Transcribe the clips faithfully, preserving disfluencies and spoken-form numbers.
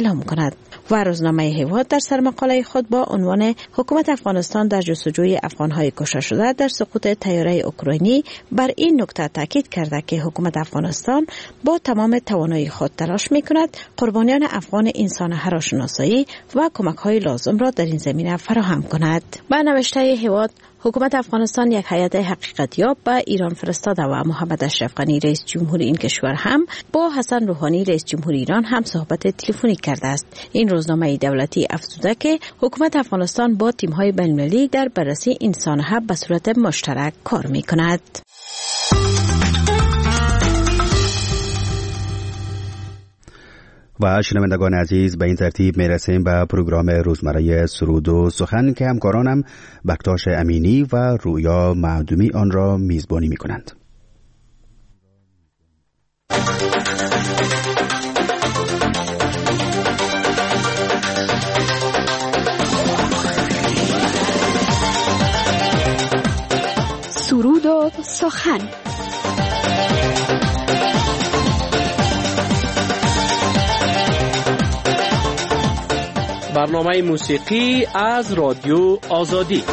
اعلام کند. و روزنامه هواد در سرمقاله خود با عنوان حکومت افغانستان در جستجوی افغانهای کشته شده در سقوط طیاره اوکراینی بر این نکته تاکید کرده که حکومت افغانستان با تمام توانایی خود تلاش می‌کند قربانیان افغان انسان هراشناسایی و کمک‌های لازم را در این زمینه فراهم کند. با نوشته هواد، حکومت افغانستان یک هیئت حقیقتیاب به ایران فرستاده و محمد اشرف غنی رئیس جمهور این کشور هم با حسن روحانی رئیس جمهور ایران هم صحبت تلفنی کرده است. این روزنامه دولتی افزوده که حکومت افغانستان با تیم‌های بین‌المللی در بررسی این سانحه به صورت مشترک کار می‌کند. و شنوندگان عزیز، به این ترتیب میرسیم به پروگرام روزمره سرود و سخن که همکارانم بکتاش امینی و رویا معدومی آن را میزبانی می کنند. سرود و سخن. برنامه موسیقی از رادیو آزادی.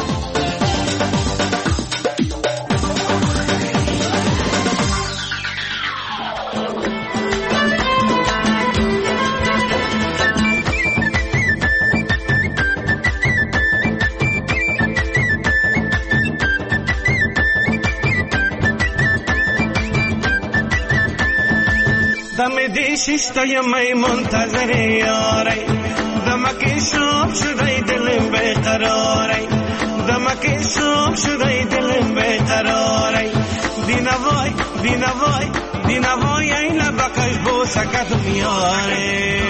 دم دیشیستای می منتظر یاری، دمکی شام شدای دلم بیقراری، دمکی شام شدای دلم بیقراری، دینوای دینوای دینوای این لبکش بو سکت میاره.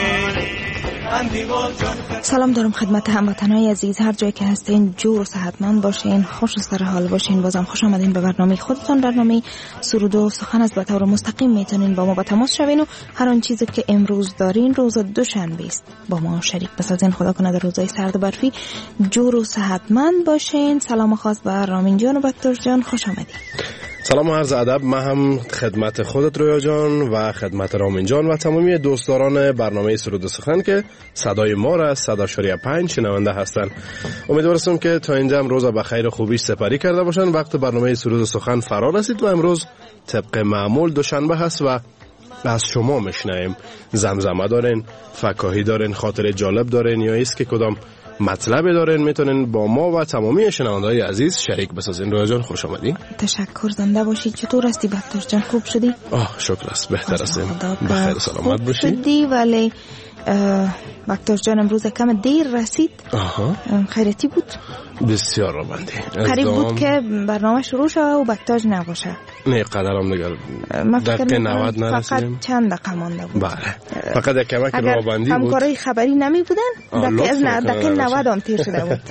سلام دارم خدمت هموطنای عزیز، هر جایی که هستین جور و صحتمند باشین، خوش و سر حال باشین. بازم خوش آمدین به برنامه خودتون. برنامه سرود و سخن است. به طور مستقیم میتونین با ما به تماس شوین و هر آن چیزی که امروز دارین روز دوشنبه است با ما شریک بسازین. خدا کنه در روزهای سرد و برفی جور و صحتمند باشین. سلام خاص به رامین جان و بکتور جان، خوش آمدین. سلام و عرض ادب. من هم خدمت خودت رویا جان و خدمت رامین جان و تمامی دوستداران برنامه سرود و سخن که صدای ما را از صد شریعه پنج شنونده هستن. امیدوارم که تا اینجا هم روز به خیر خوبی سپری کرده باشن. وقت برنامه سرود و سخن فرا رسید و امروز طبق معمول دوشنبه هست و از شما میشنویم. زمزمه دارین، فکاهی دارین، خاطر جالب دارین یا است که کدام مطلب دارین، میتونین با ما و تمامی شنونده‌های عزیز شریک بسازین. رویا جان خوش آمدین. تشکر، زنده باشی. چطور هستی بکتور جان؟ خوب شدی؟ آه شکر است، بهتر هستیم. بخیر سلامت باشی. شدی ولی بکتور جان امروز کم دیر رسید. آها. خیرتی بود؟ بسیار رابندی. قریب بود که برنامه شروع شد و بکتاج نباشه. نه قدرم دیگر دقیقه نود نرسیدیم. فقط چند دقیقه مانده بود. بله. فقط یک کمک رابندی بود. همکارای خبری نمی بودن؟ دقیقه از دقیقه نود هم تیر شده بود.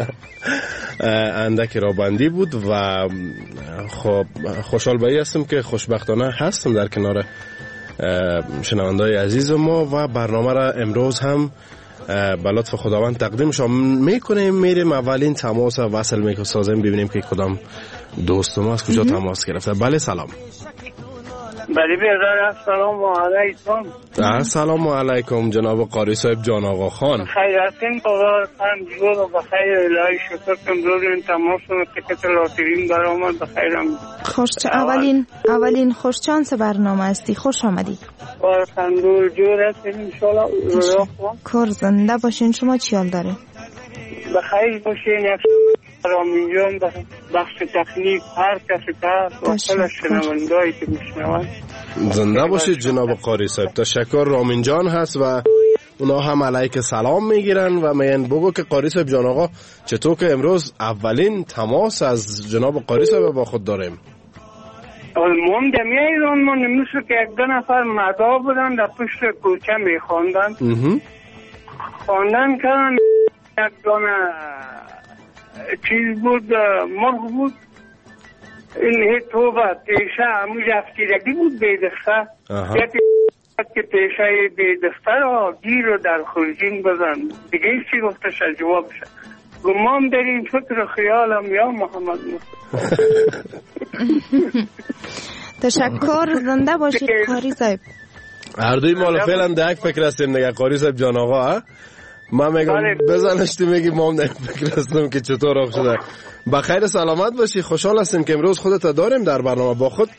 اندک رابندی بود و خب خوشحال به این هستم که خوشبختانه هستم در کنار شنونده‌های عزیز ما و برنامه را امروز هم به لطف خداوند تقدیم شما میکنیم. میریم اولین تماس وصل میسازیم ببینیم که کدام دوست ما از کجا تماس گرفته. بله سلام. بله بیادر سلام علیکم. سلام علیکم جناب قاری صاحب جان آقا خان. خیر هستین بابا خان و بخیر الهی شکر کن روز این تماس و تکت لاترین برآمد بخیرم. خوش اولین اولین خوش چانس برنامه استی. خوش آمدی. با خندور جور هستین انشالله. کار زنده باشین. شما چی حال دارین؟ بخیر باشین. رامین جان بخش تکنیک هر کسی که وصل شنوندهایی که میشنوند زنده باشید جناب قاری صاحب. تشکر. رامین جان هست و اونا هم علیک سلام میگیرن و میگن بگو که قاری صاحب جان آقا چطور که امروز اولین تماس از جناب قاری صاحب با خود داریم. من دمی ایران من مثل که یک دو نفر مدا بودن در پشت کوچه میخواندن خواندن کردن یک دانه چیز بود مرغ بود این توبه پیشه همون جفتیرگی بود به دفتر که پیشه به دفتر ها گیر رو در خورجین بزن دیگه چی گفتش جوابش گمان در این فکر خیالم یا محمد تشکر. زنده باشید قاری صاحب. هر دوی مال فعلا در یک فکر هستیم دیگه قاری صاحب جان آقا ها. من میگم بزنش تو میگی ما هم در یک فکر هستم که چطور راه شده. بخیر سلامت باشی، خوشحال هستیم که امروز خودت داریم در برنامه با خود.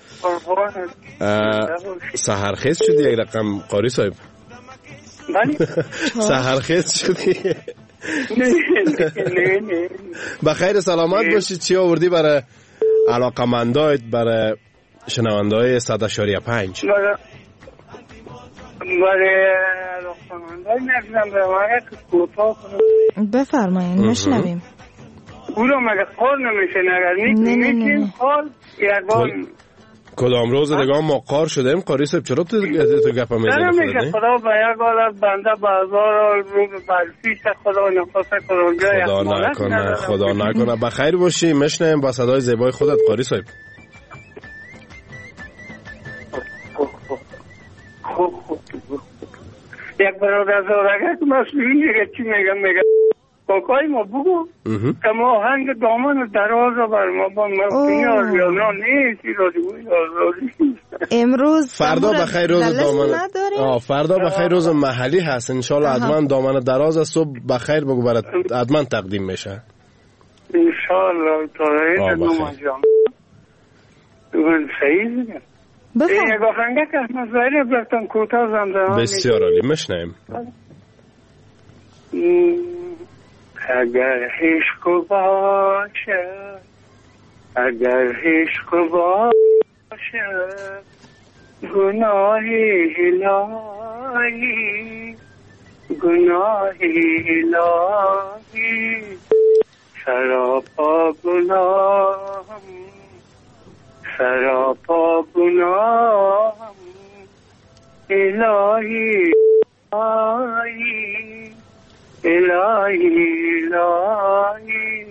سحرخیز شدی یک رقم قاری صاحب؟ بله سحرخیز شدی؟ نه نه نه. بخیر سلامت باشی. چی آوردی برای علاقمندایت، برای شنونده‌های صد اشاریه پنج؟ برای علاقمندای نگذم به مگه که کوتاه کنم. بفرمایید میشنویم. گروه مگه خال نمیشه نگر میکنیم خال یک بار کدام روز دیگه ما قار شدیم قاری صاحب چرا تو تو گپا میزنی؟ نمیشه خدا به یک حالت بنده بازار رو به برفیش خدا نخواسته کنونجا خدا نکنه خدا نکنه. بخیر باشی. میشنویم با صدای زیبای خودت قاری صاحب. خوب خوب یک برادر زورگه که مسئولی میگه چی میگم میگه کاکای ما بگو که ما هنگ دامان دراز رو بر ما با مفتینی یا نه نیست امروز فردا بخیر روز دامن آه فردا بخیر روز محلی هست انشالله. حتما دامن دراز است. صبح بخیر بگو برات حتما تقدیم میشه انشالله. تا این نمان جان من صحیح میگم این یک آخنگه که احمد ظاهری برفتم کوتاه زمزمان. بسیار عالی میشنویم. اگر عشق باشد اگر عشق باشد گناهی الهی گناهی الهی سراپا گناهم سراپا گناهم الهی الهی الهی الهی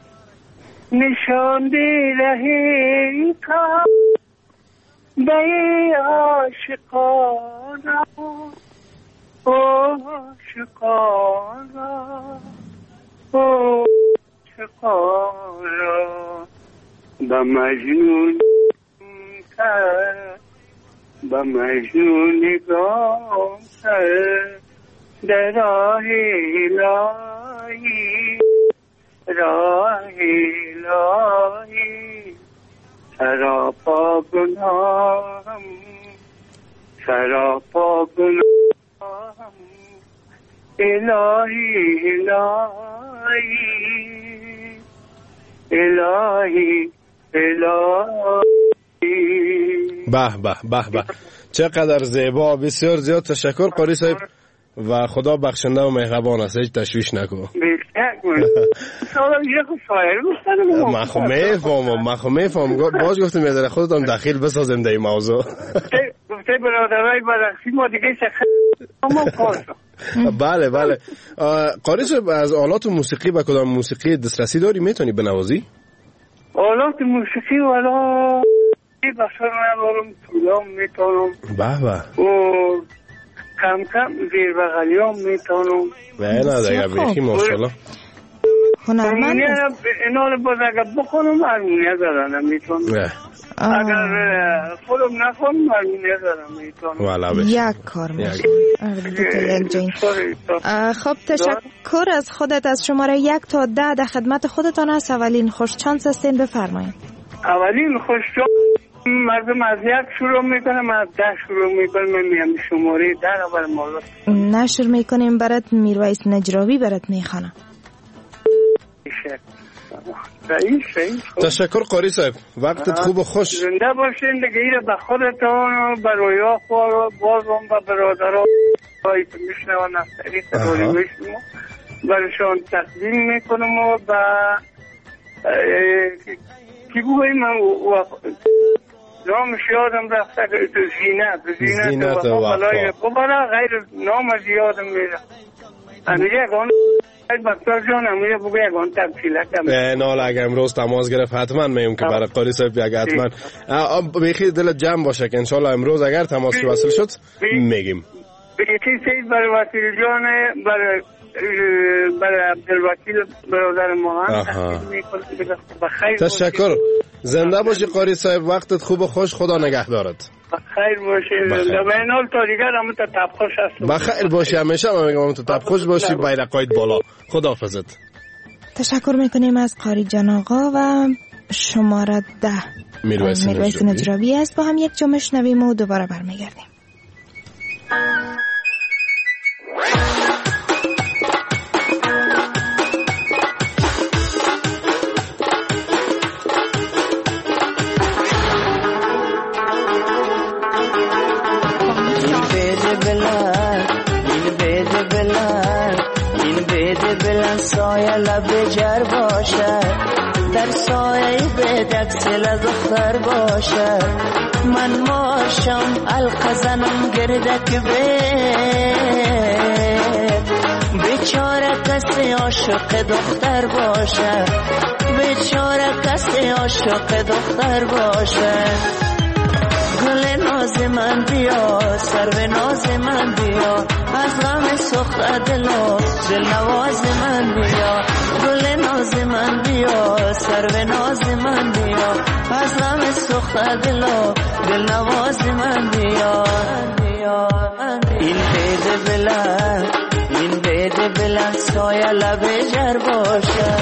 نشان دے رہے کا بے عاشقانا او عاشقانا او عاشقانا بمجنون کر بمجنون گام کر در راه الهی راه الهی سراپا گناهم سراپا گناهم الهی الهی الهی الهی. به به به به چقدر زیبا. بسیار زیاد تشکر قاری صاحب و خدا بخشنده و مهربان است. هیچ تشویش نکن. من خو میفهمم من خو میفهمم باز گفتم میذاره خودتون دخیل بسازیم در این موضوع. گفته برادرای برخی ما دیگه شخص. بله بله. قاری صاحب از آلات موسیقی و کدام موسیقی دسترسی داری میتونی بنوازی؟ آلات موسیقی والا بسر ندارم طولام میتونم. به به. کم کم زیر بغلیام میتونم. بله دیگه بیخی ماشاءالله. هنرمند اینا رو باز اگر بخونم هرمونیه زدنم میتونم. اگر خودم نخونم هرمونیه زدنم میتونم. یک کار میشه. خب تشکر از خودت. از شماره یک تا ده در خدمت خودتان است. اولین خوش چانس هستین بفرمایید. اولین خوش چانس مردم از یک شروع میکنم از ده شروع میکنم. من میام شماره ده رو بر مولا نشر میکنیم برات. میرویس نجراوی برات میخوانم. تشکر قاری صاحب. وقتت خوب و خوش. زنده باشین دیگه. ایره به خودتان و برای خواه بازم و برادران هایی که میشنوان از طریق دوری میشنم برشان تقدیم میکنم و با کی بوی من نامش یادم رفته که زینت زینت و بلای ببرا غیر نامش یادم میره. امیه یکان بکتر جان امیه بگو یکان تبسیله کم نال اگر امروز تماس گرفت حتما میم که برای قاری صاحب یک حتما بیخی دل جمع باشه که انشالله امروز اگر تماس وصل شد میگیم. بیخی سید برای وکیل جان برای برای عبدالوکیل برادر ما هم تشکر. زنده باشی قاری صاحب. وقتت خوب و خوش. خدا نگهدارت. خیر باشی و اینال تا دیگر همون تا تبخوش هست بخیر باشی همیشه من میگم همون تا تبخوش باشی بیرقایت بالا. خداحافظت. تشکر میکنیم از قاری جان آقا و شماره ده میرویس نجرابی است. با هم یک جا میشنویم و دوباره برمیگردیم. سایه لب جر باشه در سایه به دکسل دختر باشه من ماشم القزنم گردک به بیچاره کسی عاشق دختر باشه بیچاره کسی عاشق دختر باشه گل ناز من بیا سرو ناز من بیا از غم سخت دل و دل نواز من بیا گل ناز من بیا سرو ناز من بیا از غم سخت دل و دل نواز من بیا این بید بلند این بید بلند سایه لب جر باشه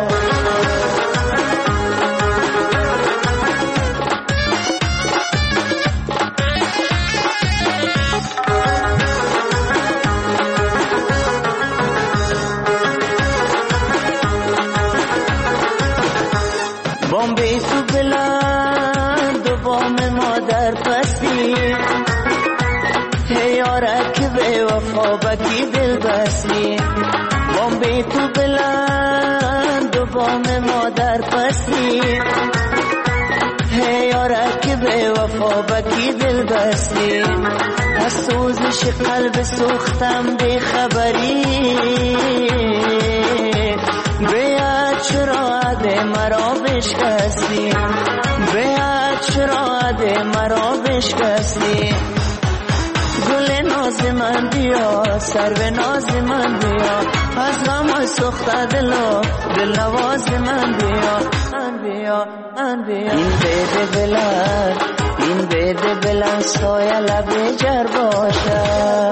بی تو بلند و بام مادر پسی یارک به وفا بکی دل بستی بام بی تو بلند و بام مادر پسی یارک به وفا بکی دل بستی از سوزش قلب سوختم بی خبری بیاد چرا عده مرا بشکستی بیاد چرا عده مرا بشکستی گل ناز من بیا سرو ناز من بیا از غم سخت دل و دل نواز من بیا من بیا من بیا این بید بلند این بید بلند سایه لب جر باشه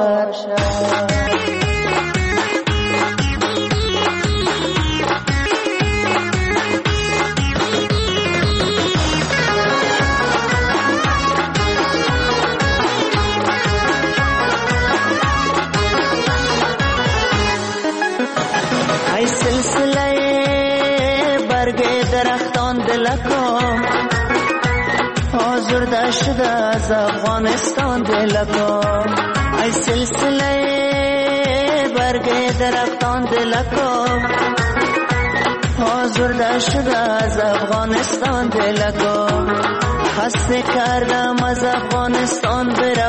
ای سلسله برگ درختان دلکم آزرده شده از افغانستان دلکم ای سلسله برگ درختان دلکم آزرده شده از افغانستان دلکم خسته کردم از افغانستان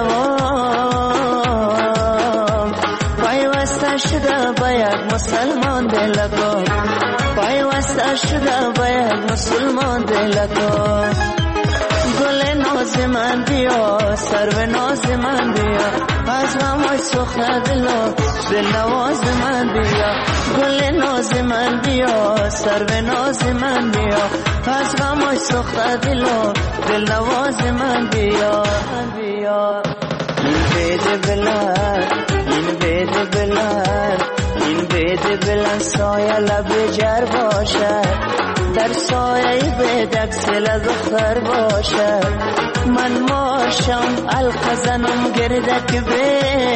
بروم پیوسته شده با یک مسلمان دلکم پیوسته شده با یک مسلمان دلکم گل ناز من بیا سرو ناز من بیا از غم سخت دل و دل نواز من بیا گل ناز من بیا سرو ناز من بیا از غم سخت دل و دل نواز من بیا بیا این بید بلند این بید بلند این بید بلند سایه لب جر باشه در سایه به دکسل دختر باشه من ماشم القزنم گردک به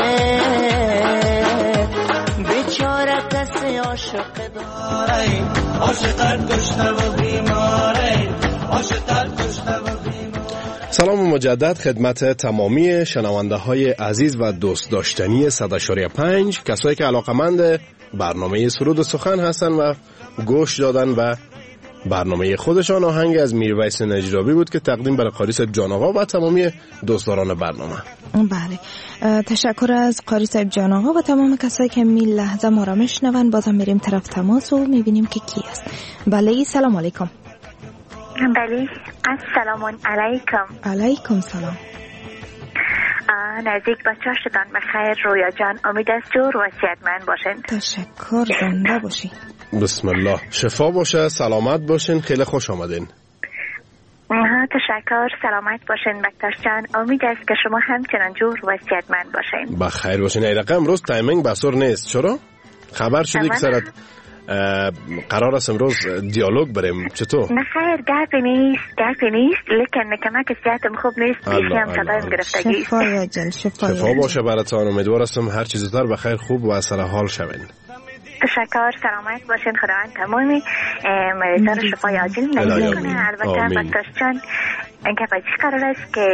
بیچاره کسی عاشق داره عاشقت کشته و بیماره عاشقت کشته و بیماره. سلام مجدد خدمت تمامی شنونده های عزیز و دوست داشتنی صد و پنج کسایی که علاقمند برنامه سرود و سخن هستن و گوش دادن و برنامه خودشان آهنگ از میرویس نجرابی بود که تقدیم برای قاری صاحب جان آقا و تمامی دوستداران برنامه. بله تشکر از قاری صاحب جان آقا و تمام کسایی که می لحظه ما را میشنون. بازم میریم طرف تماس و میبینیم که کی است. بله سلام علیکم. بله السلام علیکم. علیکم سلام. نزدیک بچه شدن بخیر رویا جان. امید است جور و صحتمند باشین. تشکر زنده باشین. بسم الله شفا باشه سلامت باشین خیلی خوش آمدین. تشکر، سلامت باشین بکتاش جان. امید است که شما همچنان جور و صحتمند باشین. بخیر باشین. این رقم امروز تایمینگ بسور نیست. چرا؟ خبر شده که سرت قرار است امروز دیالوگ بریم. چطور؟ نه خیر، گپی نیست گپی نیست لیکن کمک صحتم خوب نیست. بیخی هم صدایم گرفتگی. شفا یا جل شفا, شفا باشه براتان. امیدوار هستم هر چیز زودتر بخیر خوب و سر حال شوین. تشکر، سلامت باشین. خداوند تمامی مریضان شفای عاجل نصیب کنه. البته بکتاش جان اینکه بچی قرار است که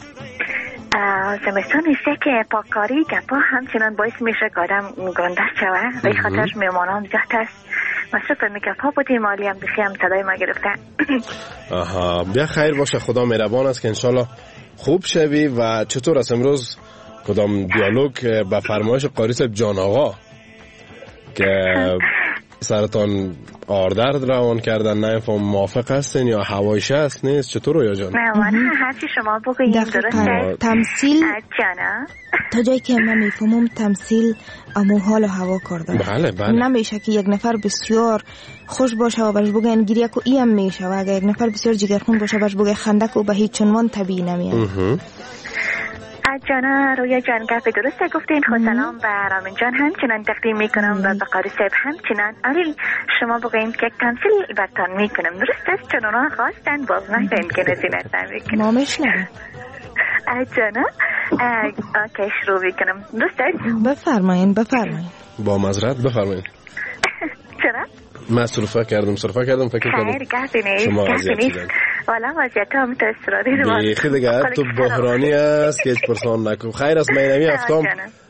زمستان نیسته که پاککاری گپا همچنان باعث میشه که آدم گنده شوه. به خاطر میمانان زیاد است. مصرف میگپا بودیم مالی هم بخی هم صدای ما گرفته. آها، بیا خیر باشه. خدا مهربان است که انشالله خوب شوی. و چطور است امروز کدام دیالوگ به فرمایش قاری صاحب جان آقا که سرطان آردرد روان کردن نمیفهم موافق هستین یا هوایش هست نیست؟ چطور رویا جان؟ نه من هرچی شما بگوییم درسته. تمثیل تا جایی که من میفهمم تمثیل امو حال و هوا کردن. بله بله. نمیشه که یک نفر بسیار خوش باشه و برش بگن گریه کو ای هم میشه و اگر یک نفر بسیار جگرخون باشه برش بگه خندک و به هیچ عنوان طبیعی نمیاد. جانا رویا جان گپ درسته گفتین. خود سلام به رامین جان همچنان تقدیم میکنم و به قاری صاحب همچنان. آره شما بگویم که تمثیل برتان میکنم درست است چون اونا خواستن باز نکنیم که نزینت نمیکنم. ما میشنم جانا اوکی شروع میکنم درست است؟ بفرمایین بفرمایین. با معذرت بفرمایین. چرا؟ من صرفه کردم صرفه کردم فکر کردم خیر گفتی نیست گفتی نیست والا وضعیت هم تو استراری رو بیخی دیگه تو بحرانی است که هیچ پرسان نکن. خیر است. من نمی هفتم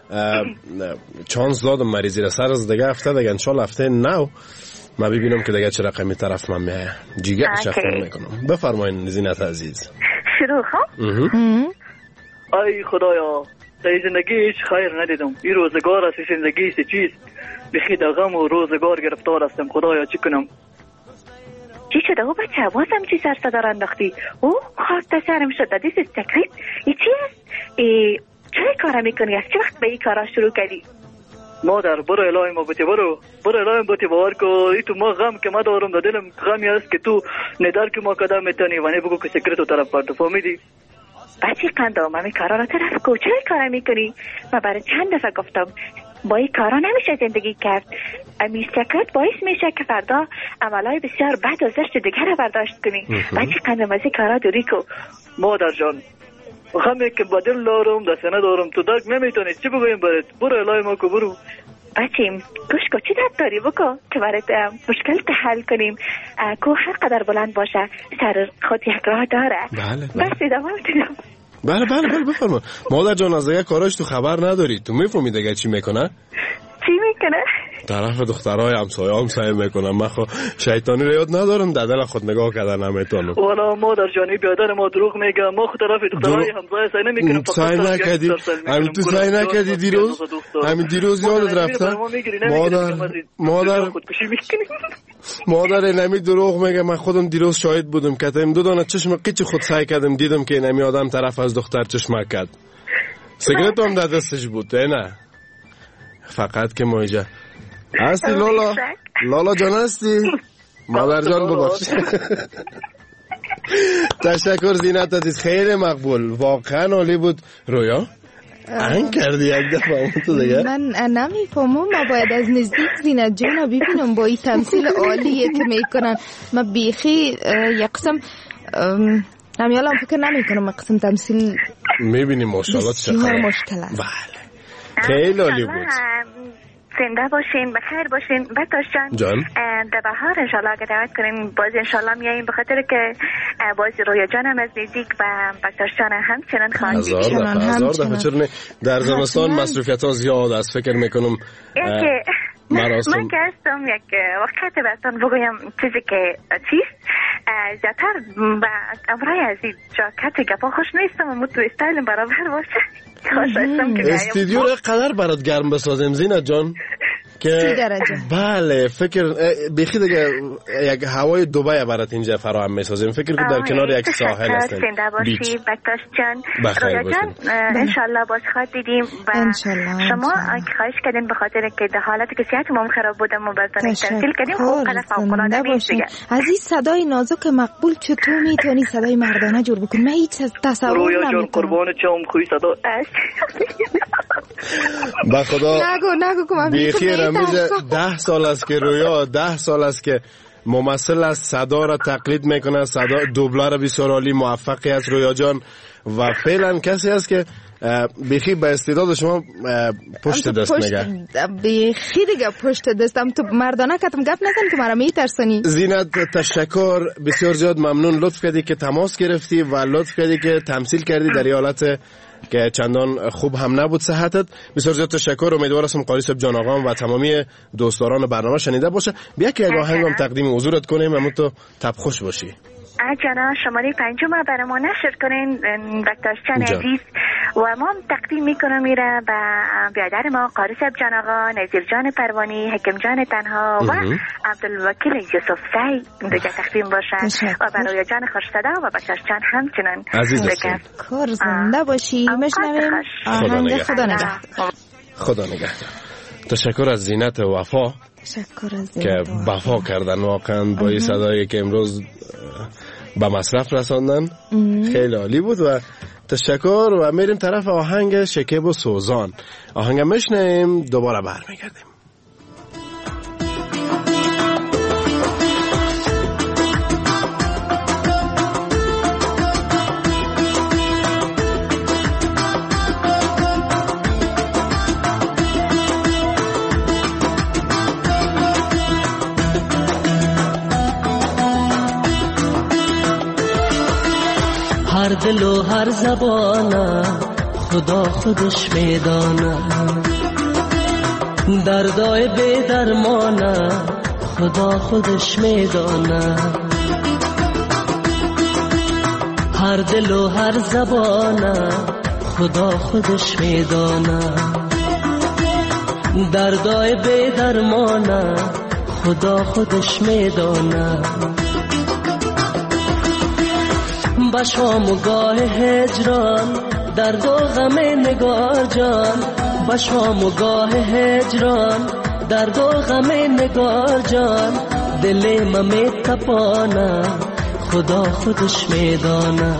چانس دادم مریضی را سر از دیگه هفته دیگه انشالله هفته نو من ببینم که دیگه چه رقمی طرف من میه جیگه شفتم میکنم. بفرمایین زینت عزیز. شروع خب ای خدایا در زندگی هیچ خیر ندیدم. این روزگار است زندگی است چیست بخی در غم و روزگار گرفتار هستم. خدایا چی کنم؟ چی شده او بچه بازم چی سر صدار انداختی؟ او خواست سرم شده دیس استکریت ای چی است؟ ای چه کاره میکنی؟ از چه وقت به این کارا شروع کردی؟ مادر برو الهی ما بوتی برو برو الهی بوتی باور کو ای تو ما غم که ما دارم در دلم غمی است که تو ندار که ما قدم میتونی و نه بگو که سکرتو طرف پرد فهمیدی؟ بچه قندام همی کارا را طرف کو چه کاره میکنی؟ من برای چند دفعه گفتم با این کارا نمیشه زندگی کرد. امی سکرت باعث میشه که فردا عملای بسیار بد و زشت دیگر رو برداشت کنی. بچه قندم از این کارا دوری کو. مادر جان غمی که با دل دارم دست ندارم تو درک نمیتونی چی بگویم برات؟ برو الهی ما کو برو. بچه گوش کو چی درد داری بکو که برات مشکل حل کنیم. کو هر قدر بلند باشه سر خود یک راه داره. بله بس ادامه میتونم. بله بله بله بفرما. مادر جان از دیگه کاراش تو خبر نداری. تو میفهمی دیگه چی میکنه؟ چی میکنه؟ طرف دخترای همسایه هم سعی میکنم. من خو شیطانی رو یاد ندارم در دل خود نگاه کردن نمیتونم. والا مادر جانی بیادر ما دروغ میگه. ما خود طرف دخترای همسایه سعی نمیکنم. سعی نکردی همین تو سعی نکردی دیروز همین دیروز یادت رفته مادر مادر مادر نمی دروغ میگه. من خودم دیروز شاهد بودم که تیم دو دانه چشم قیچ خود سعی کردم دیدم که نمی آدم طرف از دختر چشمک کرد. سیگرت هم در دستش بود نه فقط که مایجه هستی لالا لالا جان هستی مادر جان ببخش. تشکر زینت عزیز خیلی مقبول واقعا عالی بود. رویا ان کردی یک دفعه اون تو دیگه من نمیفهمم. ما باید از نزدیک زینت جان رو ببینم با این تمثیل عالیه که میکنن. من بیخی یک قسم نمیالم فکر نمیکنم یک قسم تمثیل میبینیم ماشاءالله چقدر مشکل است. بله خیلی عالی بود. زنده باشین بخیر باشین. بکتاش جان در بهار انشالله اگه دعوت کنین باز انشالله میاییم به خاطر که باز رویا جانم از نزدیک و بکتاش جان همچنان خواهد هزار دفعه هزار دفعه چرا در زمستان مصروفیت ها زیاد است فکر میکنم. من که هستم یک وقت براتون بگویم چیزی که چیست زیادتر به امرای عزیز جاکت گپا خوش نیستم و متو استایلم برابر باشه. استودیو رو قدر برات گرم بسازیم زینت جان که درجه. بله فکر بیخی دیگه یک هوای دبی برات اینجا فراهم میسازیم. فکر که در کنار یک ساحل هستیم. زنده باشی بکتاش جان. بخیر رویا جان انشالله باز خواهد دیدیم و انشالله شما خواهش کردین به خاطر که در حالت که صحت ما خراب بودم و بازدانش تحصیل کردیم خوب قدر فوق‌العاده نیست دیگه. عزیز صدای نازک مقبول چطور میتونی صدای مردانه جور بکنی؟ من هیچ تصور رویا جان قربان چم خوی صدا با خدا نگو نگو که من بیخی رمیز ده سال است که رویا ده سال است که ممثل است، صدا را تقلید میکنه، صدا دوبلار بسیار عالی موفقی است رویا جان و فعلا کسی است که بیخی به استعداد شما پشت دست میگه. بیخی دیگه پشت دستم تو مردانه کتم گپ نزن که مرا میترسانی. زینت تشکر، بسیار زیاد ممنون، لطف کردی که تماس گرفتی و لطف کردی که تمثیل کردی در حالت که چندان خوب هم نبود صحتت. بسیار زیاد تشکر. امیدوار هستم قاری صاحب جان آقام و تمامی دوستداران برنامه شنیده باشه. بیا که یک آهنگم تقدیم حضورت کنیم اما تو تب خوش باشی. جانا شماره پنجم برای ما نشر کنین دکتر چن عزیز و ما تقدیم میکنم میره به بیادر ما قاری صاحب جان آقا، نظیر جان پروانی، حکم جان تنها و عبدالوکیل یوسف زی دیگه تقدیم باشه و برای جان خوشصدا و بچه‌ش جان همچنان عزیز کار زنده باشی. مشنویم آهنگ خدا نگهدار. خدا نگهدار. تشکر از زینت و وفا تشکر از که وفا کردن واقعا با این صدایی که امروز به مصرف رساندن. خیلی عالی بود و تشکر و میریم طرف آهنگ شکیب و سوزان. آهنگ میشنیم دوباره برمیگردیم. هر دل و هر زبانه خدا خودش میدانه، دردای بی درمانه خدا خودش میدانه. هر دل و هر زبانه خدا خودش میدانه، دردای بی درمانه خدا خودش میدانه. با شام و گاه هجران درد و غم نگار جان، با شام و گاه هجران درد و غم نگار جان، دل ما می تپانه خدا خودش میدانه.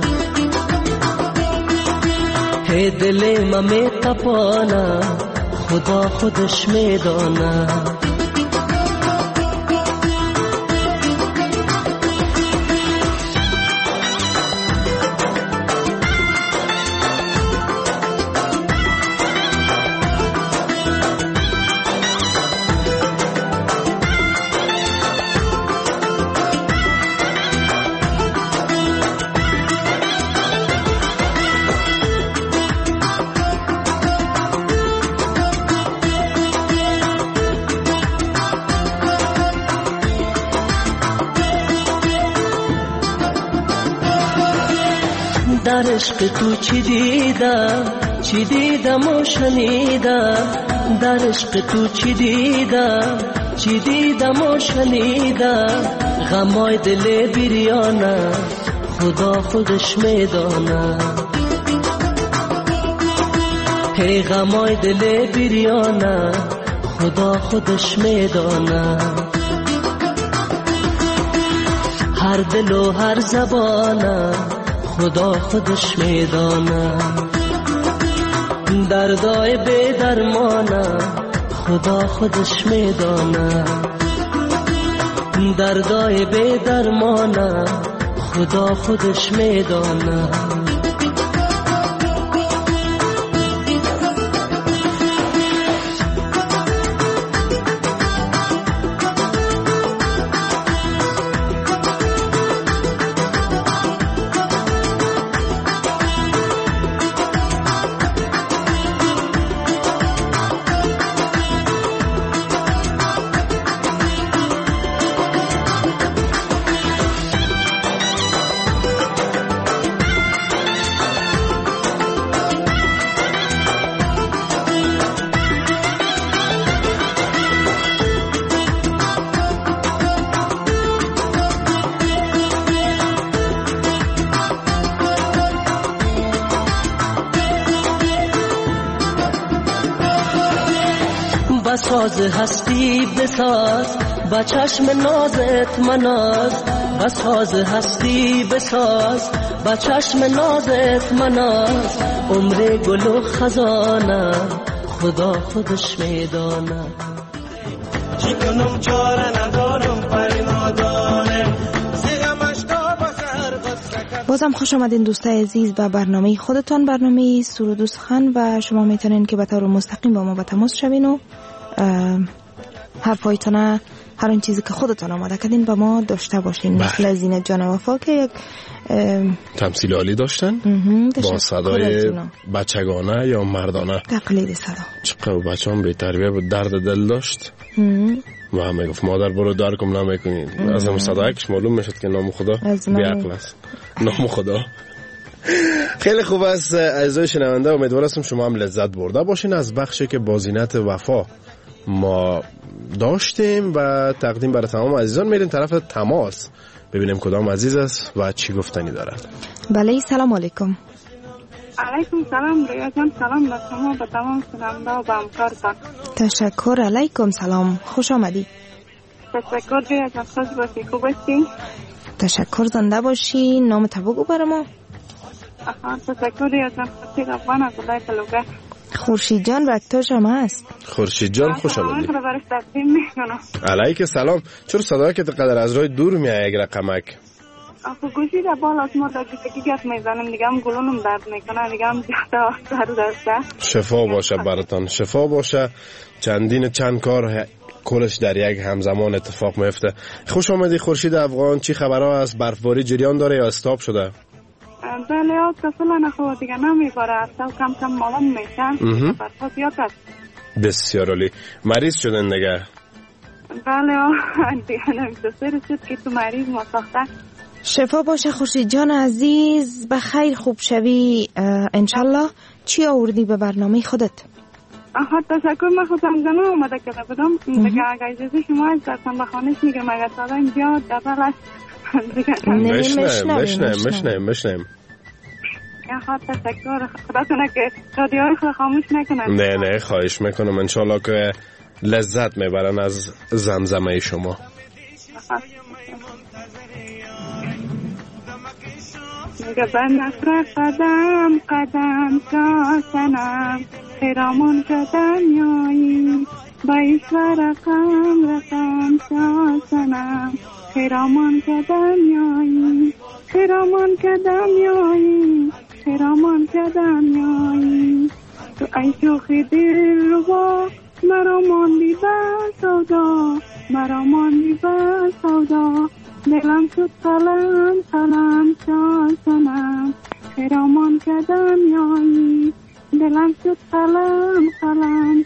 هی دل ما می تپانه خدا خودش میدانه. در عشق تو چی دیدم چی دیدم و شنیدم، در عشق تو چی دیدم چی دیدم و شنیدم. غمای دل بریانه خدا خودش میدانه، هی غمای دل بریانه خدا خودش میدانه. هر دل و هر زبانه خدا خودش میدانه، دردای بی درمانه خدا خودش میدانه، دردای بی درمانه خدا خودش میدانه. ساز هستی بساز با چشم نازت مناز با ساز هستی بساز با چشم نازت مناز عمر گل و خزانه خدا خودش میدانه چی کنم چاره ندارم پری نادانه بازم خوش آمدین دوستای عزیز به برنامه خودتان، برنامه سرود و سخن، و شما میتونین که به طور مستقیم با ما به تماس شوین و حرفایتان، هر اون چیزی که خودتان آماده کردین با ما داشته باشین. بله. مثل زینت جان وفا که یک تمثیل عالی داشتن با صدای بچگانه یا مردانه، تقلید صدا. چقدر بچه هم بی تربیه بود، درد دل داشت و همه گفت مادر برو دار کم نمیکنین. از هم صدایکش معلوم میشد که نام خدا بی عقل است. نام خدا. خیلی خوب است عزیزای شنونده، امیدوار هستم شما هم لذت برده باشین از بخشی که با زینت وفا ما داشتیم و تقدیم برای تمام عزیزان. میریم طرف تماس ببینیم کدام عزیز است و چی گفتنی دارد. بله، سلام علیکم. علیکم سلام ریاض جان، سلام به شما به تمام شنونده و به همکارتان. تشکر. علیکم سلام، خوش آمدی. تشکر ریاض جان، خوش باشی. خوب هستی؟ تشکر، زنده باشی. نام تو بگو برای ما. آها، تشکر ریاض جان. خورشید افغان از ولایت لوگر. خورشید جان وقتاش هم هست. خورشید جان خوش آمدی. سلام برش تقدیم میکنم. علیک سلام. چرا صدای که قدر از راه دور میاد یک رقمک؟ آخه گوشی در بالا از ما در گیتگی گفت میزنم، دیگه هم گلونم درد میکنه، دیگه هم جهده درد دسته. شفا باشه براتان، شفا باشه. چندین چند کار کلش در یک همزمان اتفاق میفته. خوش آمدی خورشید افغان. چی خبرها است؟ برفباری جریان داره یا استاپ شده؟ بله آت کسلا نخواه دیگه نمیباره، اصلا کم کم معلوم میشن. برفا زیاد است. بسیار عالی. مریض شدن دیگه؟ بله آت دیگه نمیشه سر شد که تو مریض ما ساخته. شفا باشه خورشید جان عزیز، بخیر خوب شوی انشالله. چی آوردی به برنامه خودت؟ آها تشکر. من خودم زنم اومده که بدم دیگه اگه اجازه شما از درستم بخانش میگم اگه ساده اینجا دبلش مشنیم مشنیم مشنیم مشنیم آها تشکر. خدا کنه که رادیوهای خود خاموش نکنن. نه نه خواهش میکنم، انشالله که لذت میبرن از زمزمه شما. میگه بنفر قدم قدم شاسنم خیرامون شدن یایی بایش و رقم رقم شاسنم خیرامون شدن یایی خیرامون شدن یایی خیرامون شدن یایی تو ای شوخی دل رو مرا ماندی به سودا مرا ماندی به سودا دلم شد قلم قلم شاسنم خیرامون کدم یایی دلم شد قلم قلم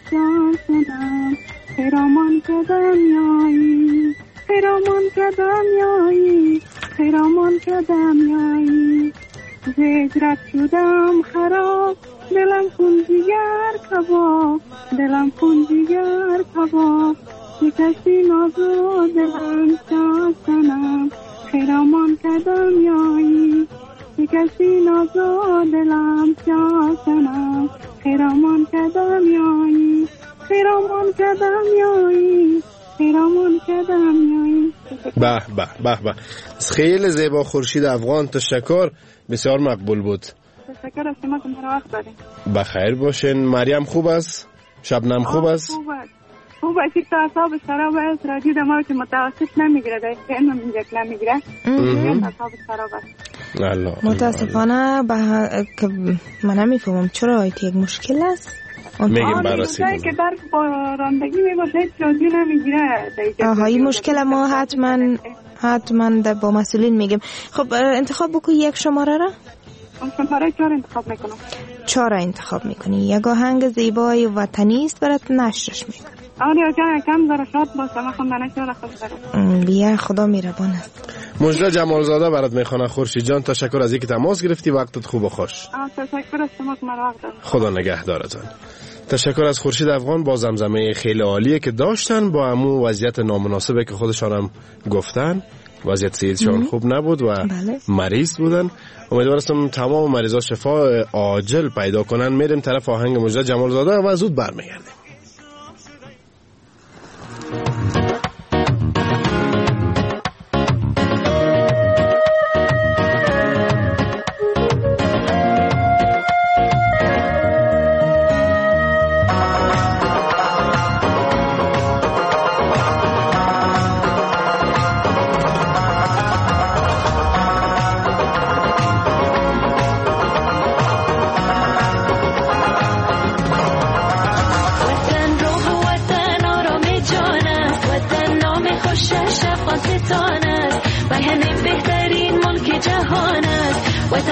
شاسنم خیرامون کدم یایی خیرامون کدم یایی خیرامون کدم یایی زجرت شدم خراب دلم خون جگر کباب دلم خون جگر کباب کسی نازو دلم شاسنم خیرامون کدم یایی کسی نازو دلم شاسنم خیرامون کدم یایی خیرامون کدم یایی خیرامون کدم یایی. به به به به خیلی زیبا خورشید افغان، تشکر، بسیار مقبول بود. تشکر از شما که مرا وقت دارین. بخیر باشین. مریم خوب است؟ شبنم خوب است؟ خوب است. خوب است. تا اصاب شراب است رادیو دما که متوسط نمیگیره، در این نمیگیره نمیگیره. اصاب شراب است. الله. متاسفانه به که من نمیفهمم چرا یک مشکل است. میگم بررسی کنم که در رانندگی میباشه رادیو نمیگیره. آها این مشکل ما حتما حتما با مسئولین میگم. خب انتخاب بکن یک شماره را. شماره چهار انتخاب میکنم. چهار انتخاب میکنی. یک آهنگ زیبای وطنی است برات نشرش میکنم. آره جان کم ذره شاد باشه، من خوندنش رو خوش دارم. بیا خدا مهربان است. مجدا جمالزاده برات میخوانه. خورشید جان تشکر از اینکه تماس گرفتی، وقتت خوب و خوش. تشکر از شما که مرا وقت دادید. خدا نگهدارتان. تشکر از خورشید افغان با زمزمه خیلی عالیه که داشتن، با همون وضعیت نامناسبه که خودشان هم گفتن. وضعیت صحتشان خوب نبود و بله. مریض بودن. امیدوارم تمام مریضا شفا عاجل پیدا کنن. میریم طرف آهنگ مجدا جمالزاده و زود برمیگردیم.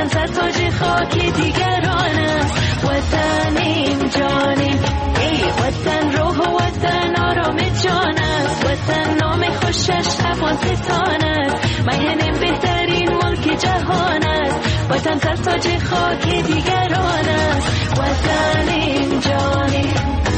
وطن سر تاج خاک دیگران است. وطنیم جانیم ای وطن، روح و وطن آرام جان است. وطن نام خوشش افغانستان است. میهن بهترین ملک جهان است. وطن سر تاج خاک دیگران است. وطنیم جانیم.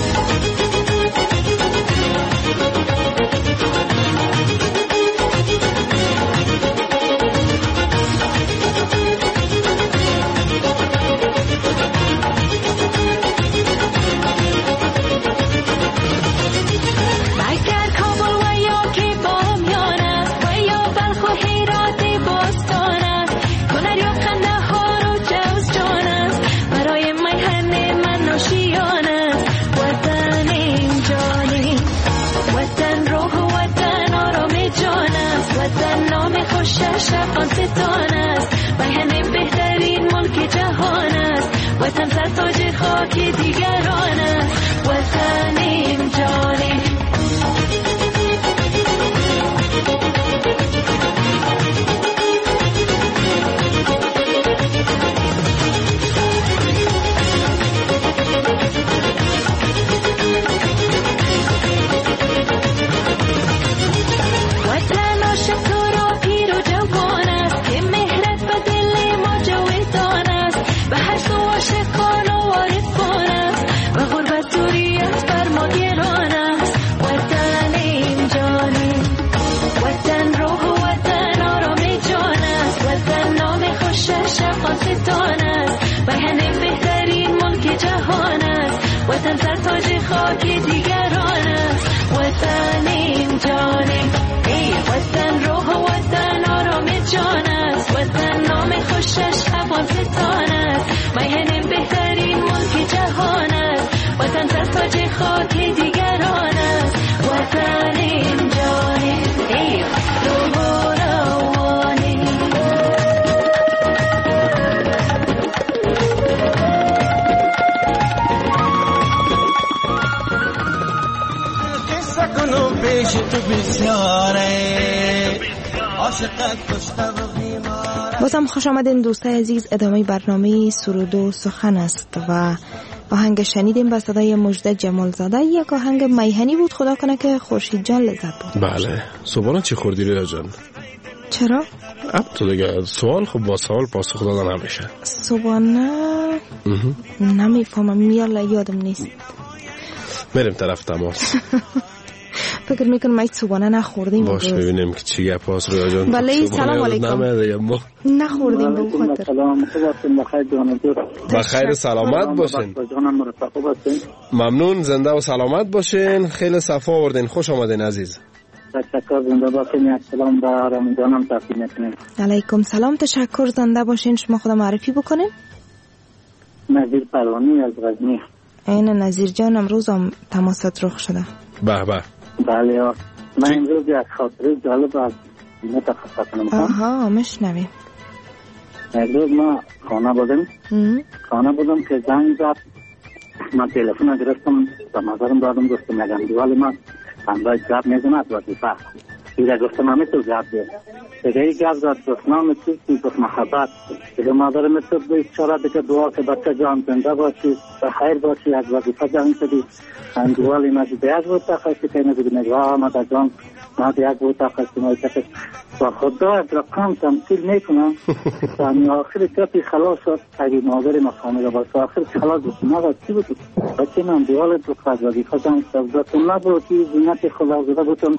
افغانستان است. میهن بهترین ملک جهان است. وطن سر تاج خاک دیگران است. وطنیم جانیم. وطن سر تاج خاک دیگران است. وطنیم جانیم ای وطن، روح و وطن آرام جان است. وطن نام خوشش افغانستان است. میهن بهترین ملک جهان است. وطن سر تاج خاک دیگران است. وطنیم جانیم ای روح و روانیم. پیش تو بسیاره عاشقت کشته و بیماره. بازم خوش آمدین دوستای عزیز. ادامه برنامه سرود و سخن است و آهنگ شنیدیم با صدای مجده جمالزاده. یک آهنگ میهنی بود، خدا کنه که خورشید جان لذت بود. بله. صبحانه چی خوردی ریا جان؟ چرا؟ اب تو دیگه سوال خب با سوال پاسخ دادن نمیشه. صبحانه نمیفهمم، یالا یادم نیست. میریم طرف تماس. فکر میکنم ایت صبحانه نخوردیم. باش ببینیم که چی گپ است رویا جان. بله سلام علیکم. نخوردیم به خاطر. سلام خوبتون بخیر جان دوست. بخیر سلامت باشین. ممنون، زنده و سلامت باشین. خیلی صفا آوردین. خوش آمدین عزیز. تشکر، زنده باشین. سلام به رامین جانم تقدیم میکنم. علیکم سلام، تشکر، زنده باشین. شما خود معرفی بکنین. نظیر پروانی از غزنی. این نظیر جان امروز هم تماست رخ شده. به به. بله من امروز یک خاطره جالب از متخصص کنم. آها مشنویم. امروز ما خانه بودم خانه بودم که زنگ زد. من تلفن گرفتم و مزارم دادم، گفتم میگم دیوال من انداز گپ میزند وظیفه دیگه. گفتم همه تو گپ دید دیگه. ای گپ زد گفت نام چیستی؟ گفت محبت. دیگه مادرم تو بیچاره دیگه دعا که بچه جان زنده باشی و خیر باشی، از وظیفه جان شدی. من دیوالی ما دیگه یک بود تخصی که نبید نگاه مادر جان ما دیگه یک بود تخصی ما که با خدا از رقم تمثیل میکنم. و آخر کپی خلاص شد اگه مادر ما خانه باشه. آخر خلاص بود ما چی بود بچه من دیوال تو خواهد وظیفه جان سبزتون نبود که زینت خدا زده بودم.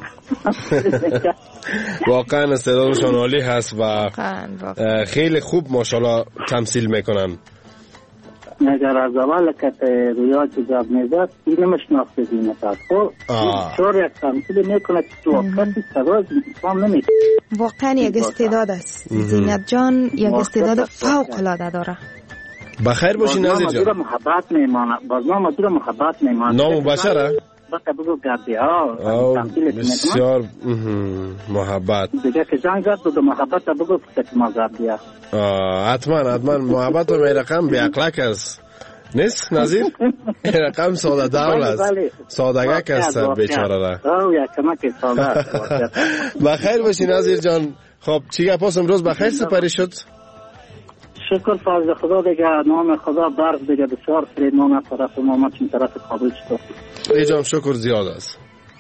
واقعا استعدادشان عالی هست و خیلی خوب ماشاءالله تمثیل میکنن. اگر از اول که رویا که جاب میزد اینه مشناخته زینت هست. خب چور یک تمثیل میکنه که تو وقتی سراز انسان نمیکنه. واقعا یک استعداد است زینت جان، یک استعداد فوق العاده داره. بخیر باشین نظیر جان. باز محبت میمانه، باز نام مدیر محبت میمانه. نام بشره؟ بقیه بگو گردی ها بسیار محبت دیگه که جان گرد بگو محبت بگو که ما گردی ها حتما حتما محبت و میرقم بیاقلک است نیست نظیر؟ رقم ساده دول است، سادگک است بیچاره را. بخیر باشی نظیر جان. خب چی گپ است امروز؟ بخیر سپری شد؟ شکر فضل خدا دیگه، نام خدا برف دیگه بسیار فرید نام طرف ما ما چین طرف کابل چطور؟ ایجام شکر زیاد است.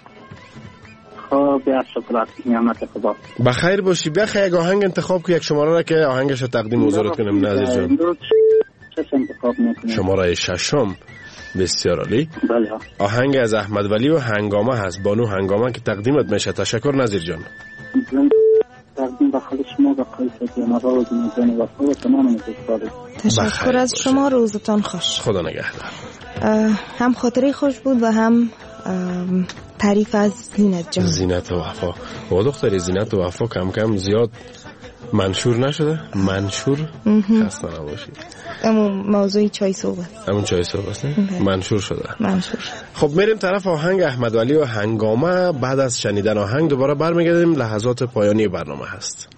خب بیا شکر نعمت خدا. بخیر باشی. بخیر یک آهنگ انتخاب که یک شماره را که آهنگش رو تقدیم حضورت کنم نازی جان. چه انتخاب میکنی؟ شماره ششم. بسیار عالی. بله. آهنگ از احمد ولی و هنگامه هست، بانو هنگامه که تقدیمت میشه. تشکر نظیر جان. تقدیم به خود شما به قیصه جنابه و جنیزان وفا و تمام دوستان. تشکر از شما، روزتان خوش. خدا نگهدار. هم خاطره خوش بود و هم تعریف از زینت جان. زینت و وفا. و دختری زینت و وفا کم کم زیاد منشور نشده؟ منشور؟ خسته نباشی. امون موضوعی چای صبح است. امون چای صبح است نه؟ منشور شده. منشور. خب میریم طرف آهنگ احمد ولی و هنگامه. بعد از شنیدن آهنگ دوباره برمیگردیم. لحظات پایانی برنامه هست.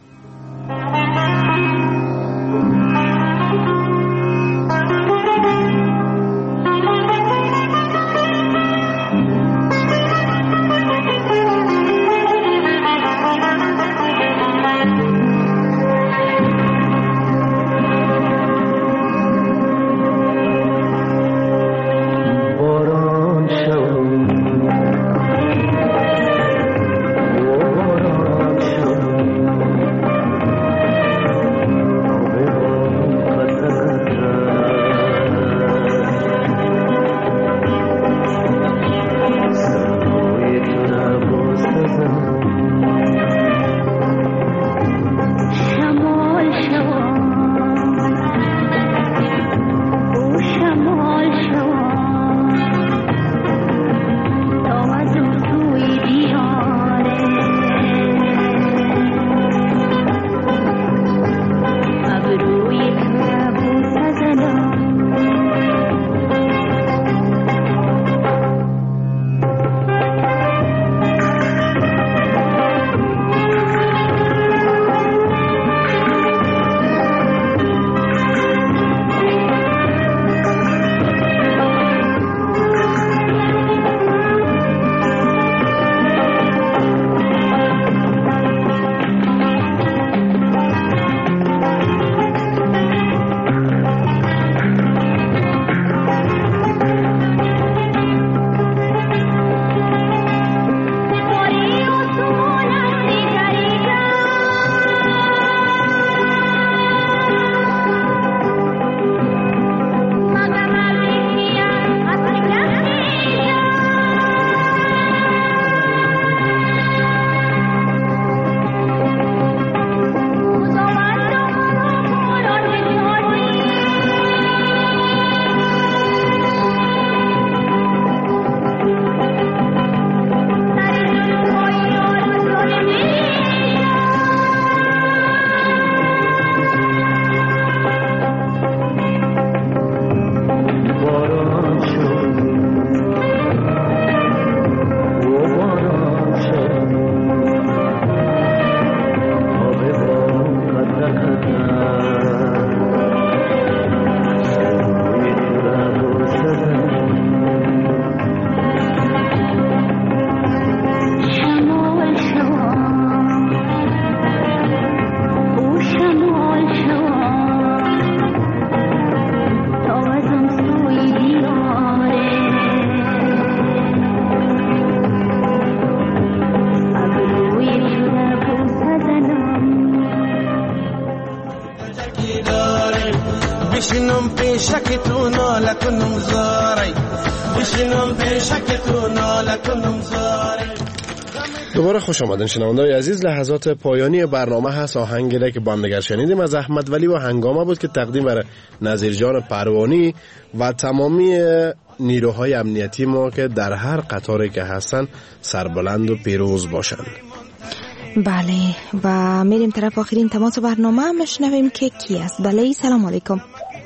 بشینم پیشک تو ناله کنم زاری بشینم پیشک تو ناله کنم زاری. دوباره خوش آمدین شنونده‌های عزیز. لحظات پایانی برنامه هست. آهنگی که با هم دیگر شنیدیم از احمد ولی و هنگامه بود که تقدیم برای نظیر جان پروانی و تمامی نیروهای امنیتی ما که در هر قطاری که هستن سربلند و پیروز باشند. بله و میریم طرف آخرین تماس برنامه. مشنویم که کی است. بله سلام علیکم.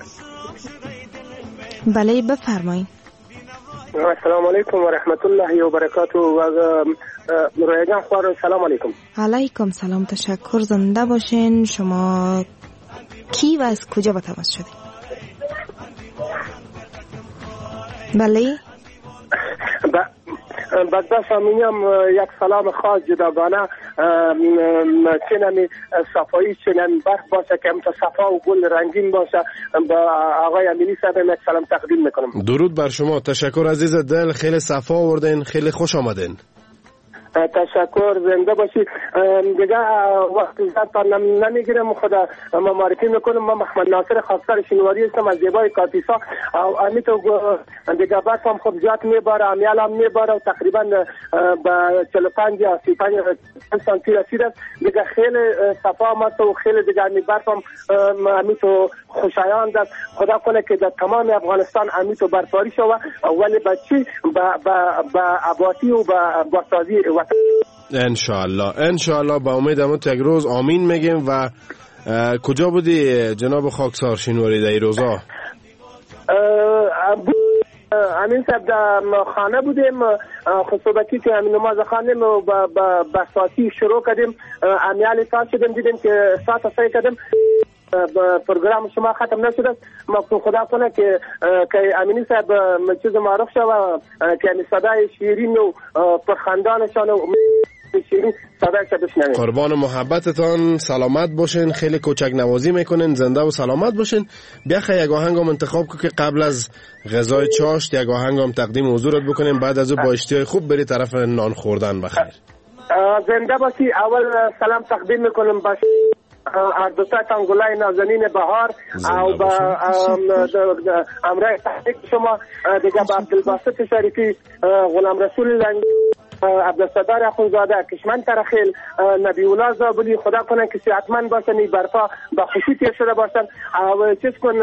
بله بفرمایید. السلام علیکم و رحمت الله و برکاته. و رویا جان خوار سلام علیکم. علیکم سلام. تشکر. زنده باشین. شما کی و از کجا با تماس شدید؟ بله بدبخت امینی هم یک سلام خاص جداگانه چنمی صفایی چنمی برف باشه که همتا صفا و گل رنگین باشه با آقای امینی صاحب یک سلام تقدیم میکنم. درود بر شما. تشکر عزیز دل. خیلی صفا آوردین. خیلی خوش آمدین. تشکر. زنده باشید. دیگه وقت زیاد نمیگیرم. خدا ما معرفی میکنم. ما محمد ناصر خاکسار شینواری هستم از زیبای کاپیسا. امی تو دیگه برف هم خوب زیاد میباره، امیال هم میباره و تقریبا به چهل و پنج یا سی و پنج سانتی رسید است. دیگه خیلی صفا آمد و خیلی دیگه امی برف هم امی تو خوشایند است. خدا کنه که در تمام افغانستان امی تو برفباری شود ولی به چی؟ به آبادی و به بازسازی انشاءالله. انشاءالله به امید امت یک روز آمین میگیم. و کجا بودی جناب خاکسار شینواری در این روزا؟ امین صاحب در خانه بودیم خصوصی که امین نماز خانیم و به ساعتی شروع کردیم. امیالی ساعت شدیم دیدیم که ساعت سای کردیم پروگرام شما ختم نشده است. مقصود خدا کنه که که امینی صاحب چیز معروف شد که صدای شیرین و پرخندانشان و شیرین صدایش بشنویم. قربان محبتتان. سلامت باشین. خیلی کوچک نوازی میکنین. زنده و سلامت باشین. بیاخه یک آهنگم انتخاب کو که قبل از غذای چاشت یک آهنگم تقدیم حضورت بکنیم. بعد از او با اشتیاق خوب بری طرف نان خوردن. بخیر. زنده باشی. اول سلام تقدیم میکنم باش اردوتا تانگولای نازنین بهار او با امرای تحقیق شما دیگه با عبدالباسط شریفی، غلام رسول لنگ، عبدالستار اخونزاده، کشمن ترخیل، نبی الله زابلی. خدا کنه که صحتمند باشن. این برفا با خوشی تیر شده باشن. و چیز کن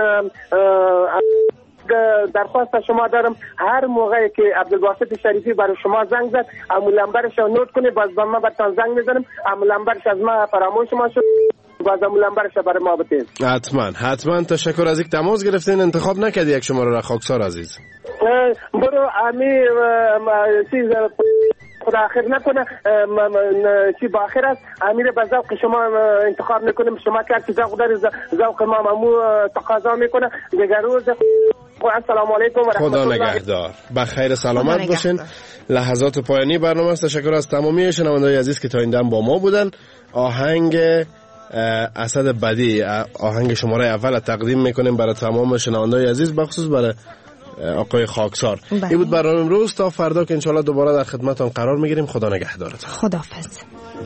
درخواست شما دارم هر موقعی که عبدالباسط شریفی برای شما زنگ زد امو لمبرش رو نوت کنی. باز با ما برتان زنگ میزنم. امو لمبرش از ما فراموش ما شد. باز امو لمبرش برای ما بتین. حتما حتما. تشکر از یک تماس گرفتین. انتخاب نکردی یک شماره را خاکسار عزیز. برو امی چیز خدا آخر نکنه چی با آخر است. امیر به ذوق شما انتخاب میکنیم. شما که هرچی ذوق داری ذوق ما ممو تقاضا میکنه. دیگر روز السلام علیکم و رحمت الله. خدا نگهدار. بخیر سلامت باشین. لحظات پایانی برنامه است. تشکر از تمامی شنوندگان عزیز که تا این دم با ما بودن. آهنگ اسد بدی آهنگ شماره اول تقدیم میکنیم برای تمام شنوندگان عزیز، بخصوص برای آقای خاکسار. این بود برنامه امروز. تا فردا که انشالله دوباره در خدمتتان قرار میگیریم. خدا نگهدارتون. خداحافظ.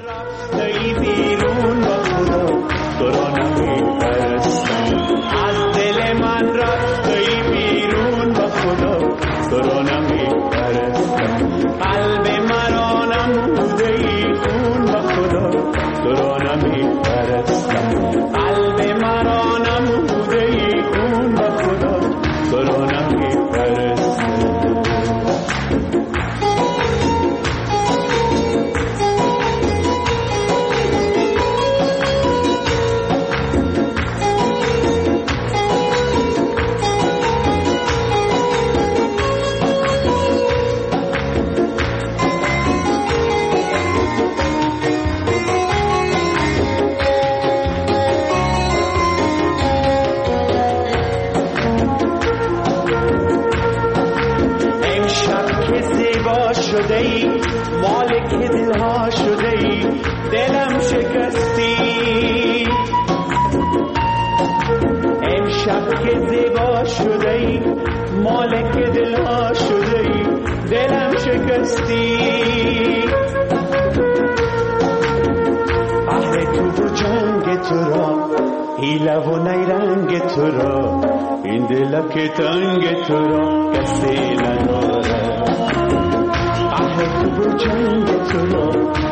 از دل من رفتی بیرون با خدا تو را نمیپرستم. قلب مرا نموده ای خون با خدا تو را نمیپرستم. قلب مرا نموده ای خون با خدا تو را نمیپرستم. شده ای مالک دلها شده ای دلم شکستی. امشب که زیبا شده ای مالک دلها شده ای دلم شکستی. اهل تو و جنگ تو را حیله و نیرنگ تو را این دل که تنگ تو را کسی نداره. تو جنگ تو را